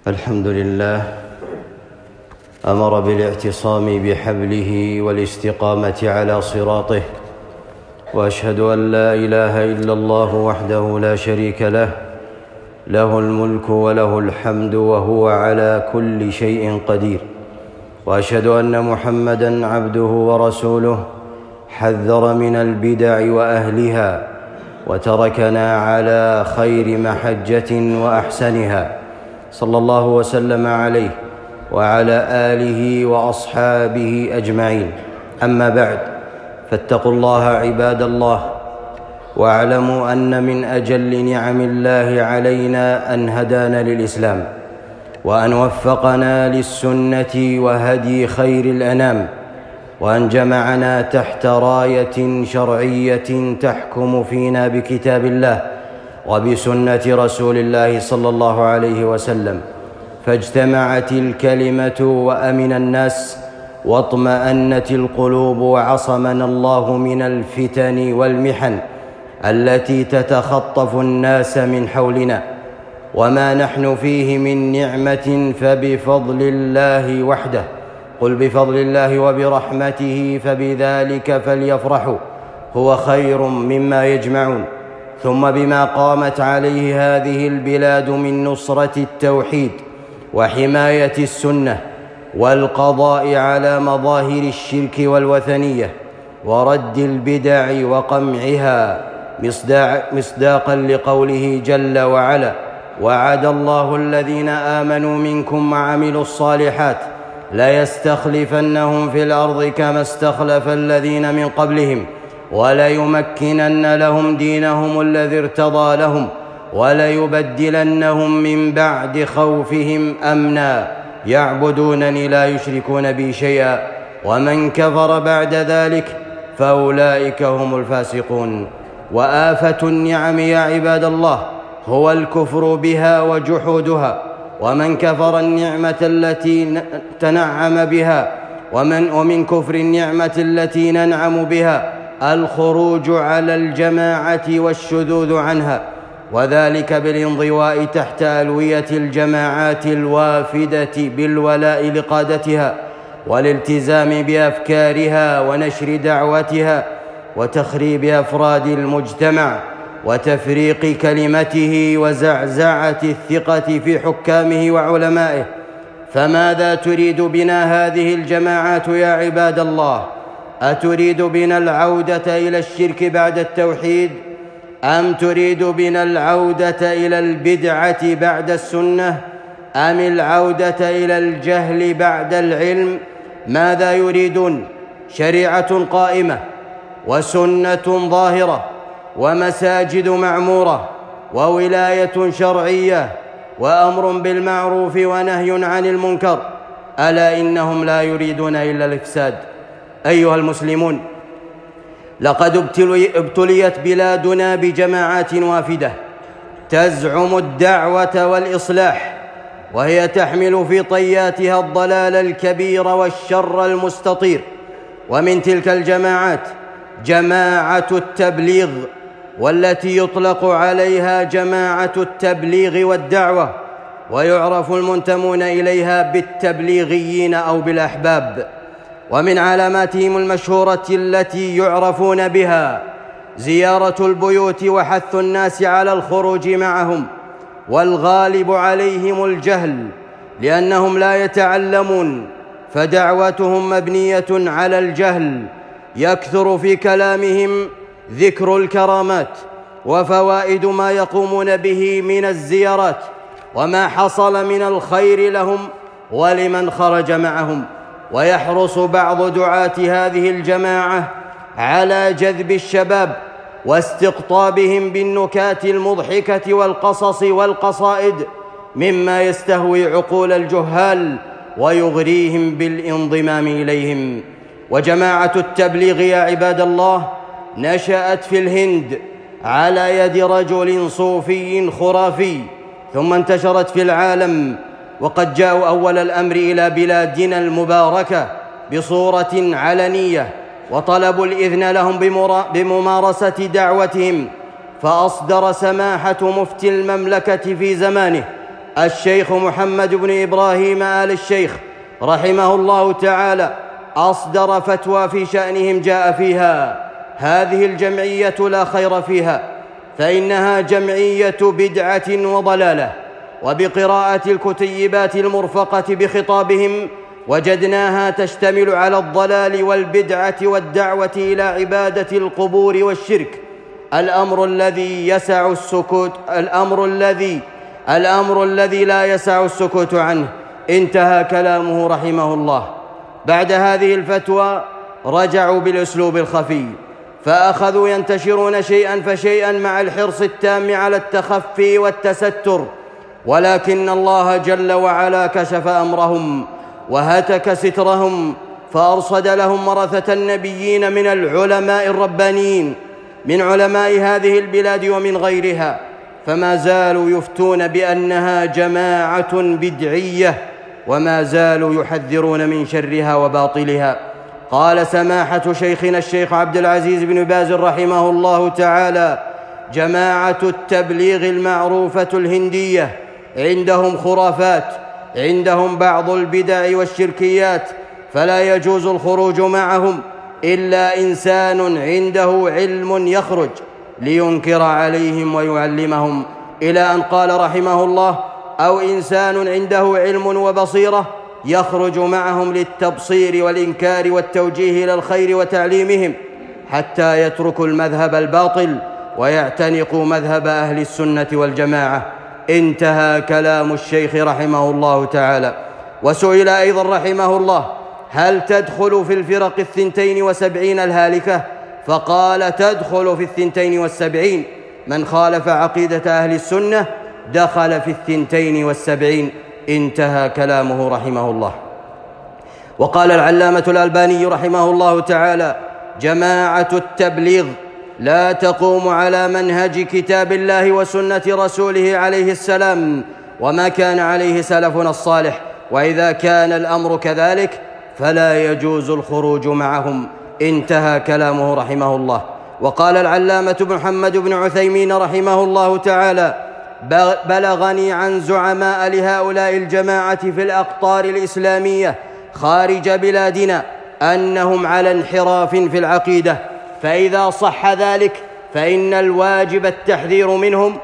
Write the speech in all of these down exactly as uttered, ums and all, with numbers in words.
الحمد لله أمر بالاعتصام بحبله والاستقامة على صراطه، وأشهد أن لا إله إلا الله وحده لا شريك له، له الملك وله الحمد وهو على كل شيء قدير. وأشهد أن محمدًا عبده ورسوله، حذر من البدع وأهلها وتركنا على خير محجة وأحسنها، صلى الله وسلم عليه وعلى آله وأصحابه أجمعين. أما بعد، فاتقوا الله عباد الله، واعلموا أن من أجل نعم الله علينا أن هدانا للإسلام، وأن وفقنا للسنة وهدي خير الأنام، وأن جمعنا تحت راية شرعية تحكم فينا بكتاب الله وبسنة رسول الله صلى الله عليه وسلم، فاجتمعت الكلمة وأمن الناس واطمأنت القلوب، وعصمنا الله من الفتن والمحن التي تتخطف الناس من حولنا. وما نحن فيه من نعمة فبفضل الله وحده، قل بفضل الله وبرحمته فبذلك فليفرحوا هو خير مما يجمعون. ثم بما قامت عليه هذه البلاد من نصرة التوحيد وحماية السنة والقضاء على مظاهر الشرك والوثنية ورد البدع وقمعها، مصداقا لقوله جل وعلا: وعد الله الذين آمنوا منكم وعملوا الصالحات ليستخلفنهم في الأرض كما استخلف الذين من قبلهم وليمكنن لهم دينهم الذي ارتضى لهم وليبدلنهم من بعد خوفهم أمنا يعبدونني لا يشركون بي شيئا ومن كفر بعد ذلك فأولئك هم الفاسقون. وآفة النعم يا عباد الله هو الكفر بها وجحودها، ومن كفر النعمة التي تنعم بها ومن, ومن كفر النعمة التي ننعم بها الخروج على الجماعة والشذوذ عنها، وذلك بالانضواء تحت ألوية الجماعات الوافدة بالولاء لقادتها والالتزام بأفكارها ونشر دعوتها وتخريب أفراد المجتمع وتفريق كلمته وزعزعة الثقة في حكامه وعلمائه. فماذا تريد بنا هذه الجماعات يا عباد الله؟ أتريد بنا العودة إلى الشرك بعد التوحيد، أم تريد بنا العودة إلى البدعة بعد السنة، أم العودة إلى الجهل بعد العلم؟ ماذا يريدون؟ شريعة قائمة وسنة ظاهرة ومساجد معمورة وولاية شرعية وأمر بالمعروف ونهي عن المنكر، ألا إنهم لا يريدون إلا الإفساد. أيها المسلمون، لقد ابتليت بلادنا بجماعات وافدة تزعم الدعوة والإصلاح، وهي تحمل في طياتها الضلال الكبير والشر المستطير. ومن تلك الجماعات جماعة التبليغ، والتي يطلق عليها جماعة التبليغ والدعوة، ويعرف المنتمون إليها بالتبليغيين أو بالأحباب. ومن علاماتهم المشهورة التي يعرفون بها زيارة البيوت وحث الناس على الخروج معهم، والغالب عليهم الجهل لأنهم لا يتعلمون، فدعوتهم مبنية على الجهل. يكثر في كلامهم ذكر الكرامات وفوائد ما يقومون به من الزيارات وما حصل من الخير لهم ولمن خرج معهم. ويحرص بعض دعاة هذه الجماعة على جذب الشباب واستقطابهم بالنكات المضحكة والقصص والقصائد مما يستهوي عقول الجهال ويغريهم بالانضمام إليهم. وجماعة التبليغ يا عباد الله نشأت في الهند على يد رجل صوفي خرافي، ثم انتشرت في العالم، وقد جاءوا أول الأمر إلى بلادنا المباركة بصورة علنية، وطلبوا الإذن لهم بممارسة دعوتهم، فأصدر سماحة مفتي المملكة في زمانه الشيخ محمد بن إبراهيم آل الشيخ رحمه الله تعالى أصدر فتوى في شأنهم جاء فيها: هذه الجمعية لا خير فيها، فإنها جمعية بدعة وضلالة. وبقراءة الكتيبات المرفقة بخطابهم وجدناها تشتمل على الضلال والبدعة والدعوة إلى عبادة القبور والشرك، الأمر الذي يسع السكوت الأمر الذي الأمر الذي لا يسع السكوت عنه. انتهى كلامه رحمه الله. بعد هذه الفتوى رجعوا بالأسلوب الخفي، فأخذوا ينتشرون شيئا فشيئا مع الحرص التام على التخفي والتستر، ولكن الله جل وعلا كشف أمرهم وهتك سترهم، فأرصد لهم ورثة النبيين من العلماء الربانيين، من علماء هذه البلاد ومن غيرها، فما زالوا يفتون بأنها جماعة بدعية، وما زالوا يحذرون من شرها وباطلها. قال سماحة شيخنا الشيخ عبد العزيز بن باز رحمه الله تعالى: جماعة التبليغ المعروفة الهندية عندهم خرافات، عندهم بعض البدع والشركيات، فلا يجوز الخروج معهم إلا إنسان عنده علم يخرج لينكر عليهم ويعلمهم، إلى أن قال رحمه الله: أو إنسان عنده علم وبصيرة يخرج معهم للتبصير والإنكار والتوجيه إلى الخير وتعليمهم، حتى يتركوا المذهب الباطل ويعتنقوا مذهب أهل السنة والجماعة. انتهى كلام الشيخ رحمه الله تعالى. وسئل أيضا رحمه الله: هل تدخل في الفرق الثنتين وسبعين الهالكة؟ فقال: تدخل في الثنتين والسبعين، من خالف عقيدة أهل السنة دخل في الثنتين والسبعين. انتهى كلامه رحمه الله. وقال العلامة الألباني رحمه الله تعالى: جماعة التبليغ لا تقوم على منهج كتاب الله وسنة رسوله عليه السلام وما كان عليه سلفنا الصالح، وإذا كان الأمر كذلك فلا يجوز الخروج معهم. انتهى كلامه رحمه الله. وقال العلامة محمد بن عثيمين رحمه الله تعالى: بلغني عن زعماء لهؤلاء الجماعة في الأقطار الإسلامية خارج بلادنا أنهم على انحراف في العقيدة، فإذا صح ذلك فإن الواجب التحذير منهم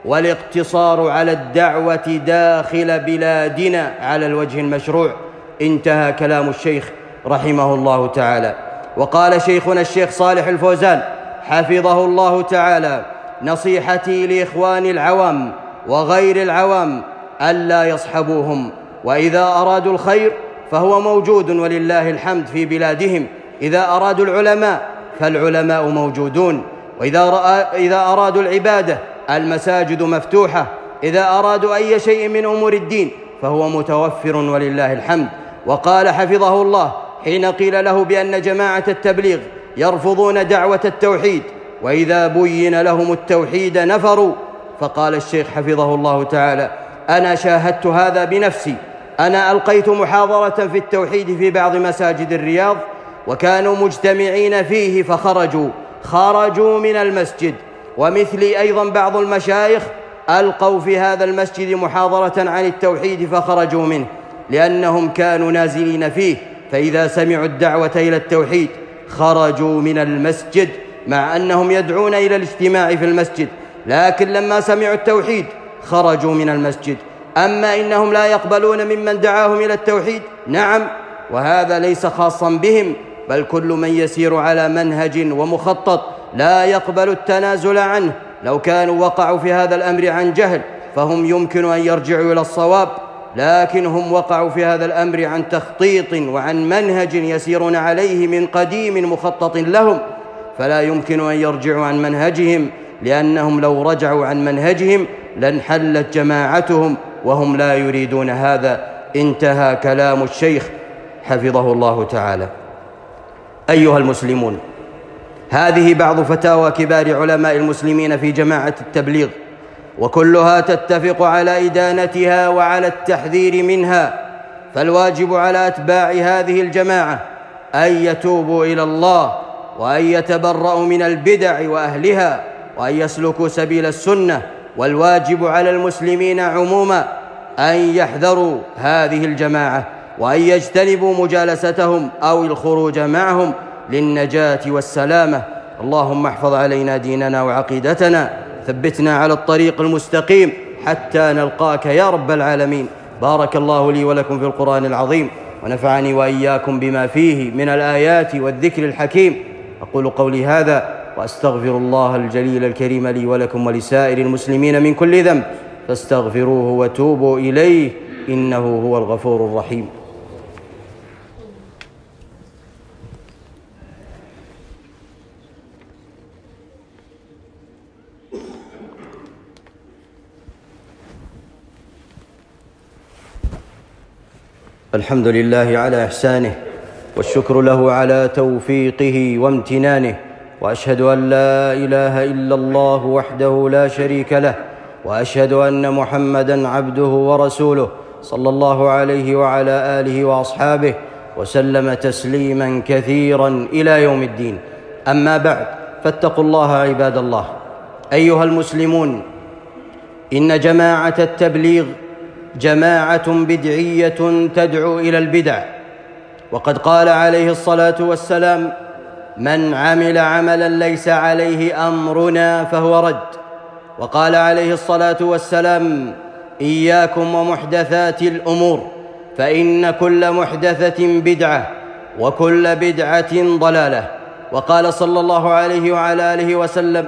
والاقتصار على الدعوة داخل بلادنا على الوجه المشروع. انتهى كلام الشيخ رحمه الله تعالى. وقال شيخنا الشيخ صالح الفوزان حفظه الله تعالى: نصيحتي لإخوان العوام وغير العوام ألا يصحبوهم، وإذا أرادوا الخير فهو موجود ولله الحمد في بلادهم، إذا أرادوا العلماء فالعلماء موجودون، وإذا أرادوا العبادة المساجد مفتوحة، إذا أرادوا أي شيء من أمور الدين فهو متوفر ولله الحمد. وقال حفظه الله حين قيل له بأن جماعة التبليغ يرفضون دعوة التوحيد وإذا بين لهم التوحيد نفروا، فقال الشيخ حفظه الله تعالى: أنا شاهدت هذا بنفسي، أنا ألقيت محاضرة في التوحيد في بعض مساجد الرياض وكانوا مجتمعين فيه فخرجوا خرجوا من المسجد، ومثلي أيضا بعض المشايخ ألقوا في هذا المسجد محاضرة عن التوحيد فخرجوا منه، لأنهم كانوا نازلين فيه، فإذا سمعوا الدعوة إلى التوحيد خرجوا من المسجد، مع أنهم يدعون إلى الاجتماع في المسجد، لكن لما سمعوا التوحيد خرجوا من المسجد. أما إنهم لا يقبلون ممن دعاهم إلى التوحيد، نعم، وهذا ليس خاصا بهم، بل كل من يسير على منهج ومخطط لا يقبل التنازل عنه. لو كانوا وقعوا في هذا الأمر عن جهل فهم يمكن أن يرجعوا إلى الصواب، لكن هم وقعوا في هذا الأمر عن تخطيط وعن منهج يسيرون عليه من قديم مخطط لهم، فلا يمكن أن يرجعوا عن منهجهم، لأنهم لو رجعوا عن منهجهم لانحلت جماعتهم وهم لا يريدون هذا. انتهى كلام الشيخ حفظه الله تعالى. أيها المسلمون، هذه بعض فتاوى كبار علماء المسلمين في جماعة التبليغ، وكلها تتفق على إدانتها وعلى التحذير منها، فالواجب على أتباع هذه الجماعة أن يتوبوا إلى الله وأن يتبرؤوا من البدع وأهلها وأن يسلكوا سبيل السنة. والواجب على المسلمين عموما أن يحذروا هذه الجماعة وأن يجتنبوا مجالستهم أو الخروج معهم للنجاة والسلامة. اللهم احفظ علينا ديننا وعقيدتنا، ثبتنا على الطريق المستقيم حتى نلقاك يا رب العالمين. بارك الله لي ولكم في القرآن العظيم، ونفعني وإياكم بما فيه من الآيات والذكر الحكيم. أقول قولي هذا وأستغفر الله الجليل الكريم لي ولكم ولسائر المسلمين من كل ذنب، فاستغفروه وتوبوا إليه إنه هو الغفور الرحيم. الحمد لله على إحسانه، والشكر له على توفيقه وامتنانه، وأشهد أن لا إله إلا الله وحده لا شريك له، وأشهد أن محمدًا عبده ورسوله صلى الله عليه وعلى آله وأصحابه وسلم تسليمًا كثيرًا إلى يوم الدين. أما بعد، فاتقوا الله عباد الله. أيها المسلمون، إن جماعة التبليغ جماعة بدعية تدعو إلى البدع، وقد قال عليه الصلاة والسلام: من عمل عملا ليس عليه أمرنا فهو رد. وقال عليه الصلاة والسلام: إياكم ومحدثات الأمور، فإن كل محدثة بدعة وكل بدعة ضلالة. وقال صلى الله عليه وعلى آله وسلم: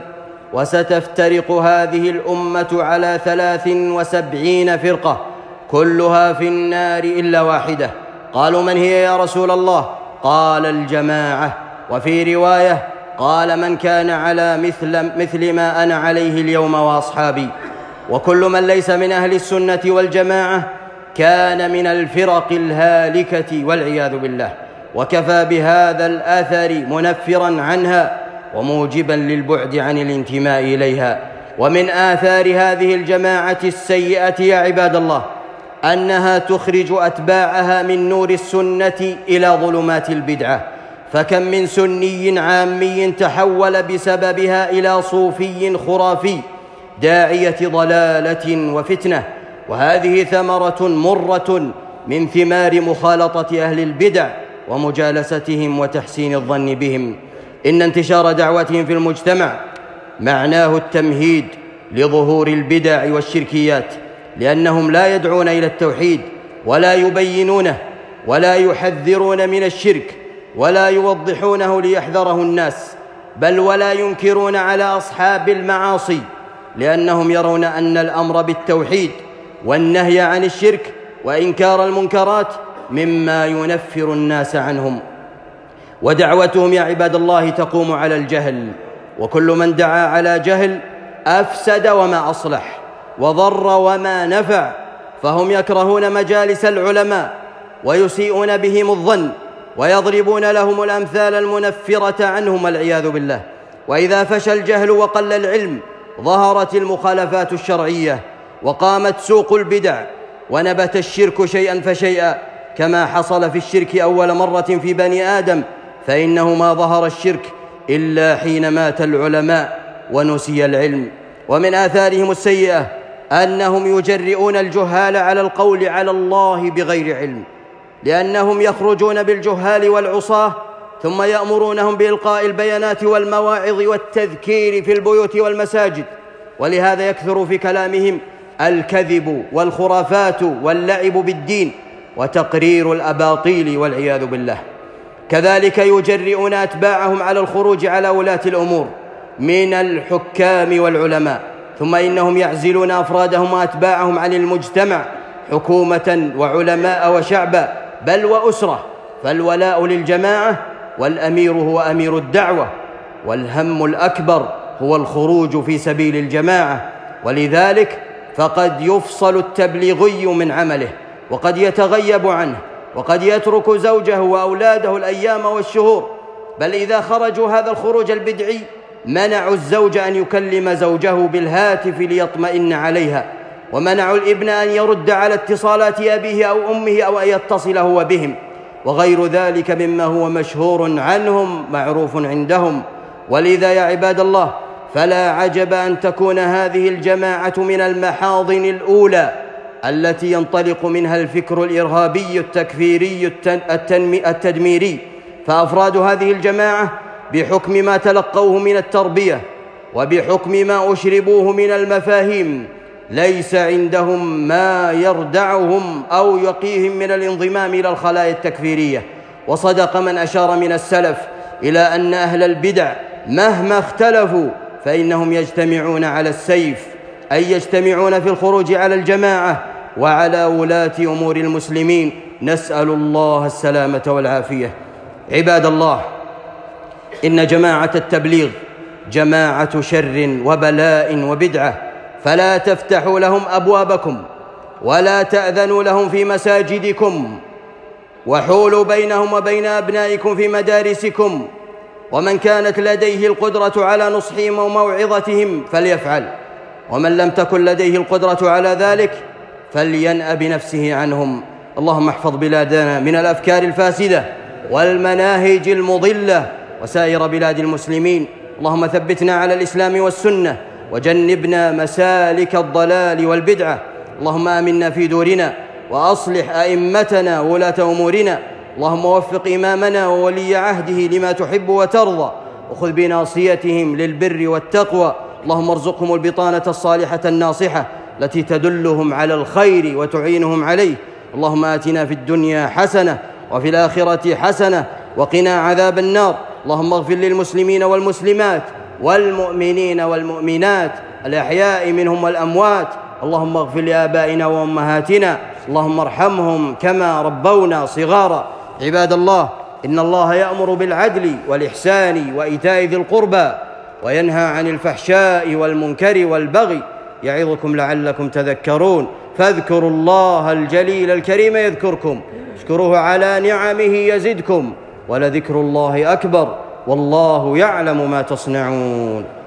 وستفترق هذه الأمة على ثلاث وسبعين فرقة كلها في النار إلا واحدة. قالوا: من هي يا رسول الله؟ قال: الجماعة. وفي رواية قال: من كان على مثل, مثل ما أنا عليه اليوم وأصحابي. وكل من ليس من أهل السنة والجماعة كان من الفرق الهالكة والعياذ بالله، وكفى بهذا الأثر منفرا عنها وموجبا للبعد عن الانتماء إليها. ومن آثار هذه الجماعة السيئة يا عباد الله أنها تخرج أتباعها من نور السنة إلى ظلمات البدعة، فكم من سني عامي تحول بسببها إلى صوفي خرافي داعية ضلالة وفتنة. وهذه ثمرة مرة من ثمار مخالطة أهل البدع ومجالستهم وتحسين الظن بهم. إن انتشار دعوتهم في المجتمع معناه التمهيد لظهور البدع والشركيات، لأنهم لا يدعون إلى التوحيد ولا يبينونه ولا يحذرون من الشرك ولا يوضحونه ليحذره الناس، بل ولا ينكرون على أصحاب المعاصي، لأنهم يرون أن الأمر بالتوحيد والنهي عن الشرك وإنكار المنكرات مما ينفر الناس عنهم. ودعوتهم يا عباد الله تقوم على الجهل، وكل من دعا على جهل أفسد وما أصلح وضر وما نفع، فهم يكرهون مجالس العلماء ويسيئون بهم الظن ويضربون لهم الأمثال المنفرة عنهم والعياذ بالله. وإذا فشى الجهل وقل العلم ظهرت المخالفات الشرعية وقامت سوق البدع ونبت الشرك شيئا فشيئا، كما حصل في الشرك أول مرة في بني آدم، فإنه ما ظهر الشرك إلا حين مات العلماء ونسي العلم. ومن آثارهم السيئة أنهم يجرئون الجهال على القول على الله بغير علم، لأنهم يخرجون بالجهال والعصاة ثم يأمرونهم بإلقاء البيانات والمواعظ والتذكير في البيوت والمساجد، ولهذا يكثر في كلامهم الكذب والخرافات واللعب بالدين وتقرير الأباطيل والعياذ بالله. كذلك يجرئون أتباعهم على الخروج على ولاة الأمور من الحكام والعلماء، ثم إنهم يعزلون أفرادهم وأتباعهم عن المجتمع حكومة وعلماء وشعبا بل وأسرة، فالولاء للجماعة والأمير هو أمير الدعوة، والهم الأكبر هو الخروج في سبيل الجماعة. ولذلك فقد يفصل التبليغي من عمله وقد يتغيب عنه وقد يترك زوجه وأولاده الأيام والشهور، بل إذا خرجوا هذا الخروج البدعي منعوا الزوج أن يكلم زوجه بالهاتف ليطمئن عليها، ومنعوا الابن أن يرد على اتصالات أبيه أو أمه أو أن يتصل هو بهم، وغير ذلك مما هو مشهور عنهم معروف عندهم. ولذا يا عباد الله فلا عجب أن تكون هذه الجماعة من المحاضن الأولى التي ينطلق منها الفكر الإرهابي التكفيري التدميري. فأفراد هذه الجماعة بحكم ما تلقوه من التربية وبحكم ما أشربوه من المفاهيم ليس عندهم ما يردعهم أو يقيهم من الانضمام إلى الخلايا التكفيرية. وصدق من أشار من السلف إلى أن أهل البدع مهما اختلفوا فإنهم يجتمعون على السيف، أي يجتمعون في الخروج على الجماعة وعلى ولاة أمور المسلمين. نسأل الله السلامة والعافية. عباد الله، إن جماعة التبليغ جماعة شر وبلاء وبدعة، فلا تفتحوا لهم أبوابكم ولا تأذنوا لهم في مساجدكم، وحولوا بينهم وبين أبنائكم في مدارسكم. ومن كانت لديه القدرة على نصحهم وموعظتهم فليفعل، ومن لم تكن لديه القدرة على ذلك فلينأ بنفسه عنهم. اللهم احفظ بلادنا من الأفكار الفاسدة والمناهج المضلة وسائر بلاد المسلمين. اللهم ثبتنا على الإسلام والسنة وجنبنا مسالك الضلال والبدعة. اللهم آمنا في دورنا وأصلح أئمتنا وولاة أمورنا. اللهم وفق إمامنا وولي عهده لما تحب وترضى، وخذ بناصيتهم للبر والتقوى. اللهم ارزقهم البطانة الصالحة الناصحة التي تدلهم على الخير وتعينهم عليه. اللهم آتنا في الدنيا حسنة وفي الآخرة حسنة وقنا عذاب النار. اللهم اغفر للمسلمين والمسلمات والمؤمنين والمؤمنات الأحياء منهم والأموات. اللهم اغفر لآبائنا وأمهاتنا، اللهم ارحمهم كما ربونا صغارا. عباد الله، إن الله يأمر بالعدل والإحسان وإيتاء ذي القربى وينهى عن الفحشاء والمنكر والبغي، يعظكم لعلكم تذكرون. فاذكروا الله الجليل الكريم يذكركم، اشكروه على نعمه يزدكم، ولذكر الله أكبر، والله يعلم ما تصنعون.